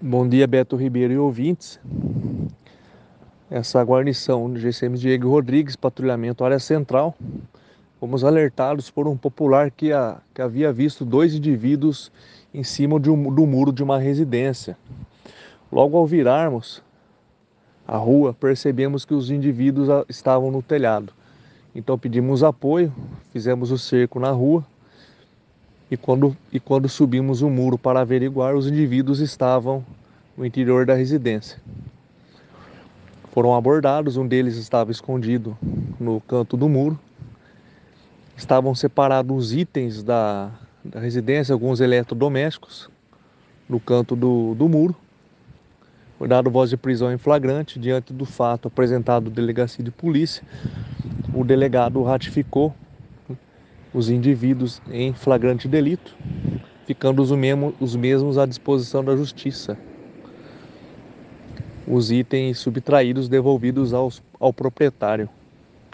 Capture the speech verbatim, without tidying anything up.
Bom dia, Beto Ribeiro e ouvintes. Essa guarnição do G C M Diego Rodrigues, patrulhamento área central, fomos alertados por um popular que, a, que havia visto dois indivíduos em cima de um, do muro de uma residência. Logo ao virarmos a rua, percebemos que os indivíduos estavam no telhado. Então pedimos apoio, fizemos o cerco na rua e quando, e quando subimos o muro para averiguar, os indivíduos estavam no interior da residência. Foram abordados, um deles estava escondido no canto do muro. Estavam separados os itens da, da residência, alguns eletrodomésticos, no canto do, do muro. Foi dado voz de prisão em flagrante. Diante do fato apresentado à delegacia de polícia, o delegado ratificou os indivíduos em flagrante delito, ficando os, mesmo, os mesmos à disposição da justiça. Os itens subtraídos devolvidos aos, ao proprietário.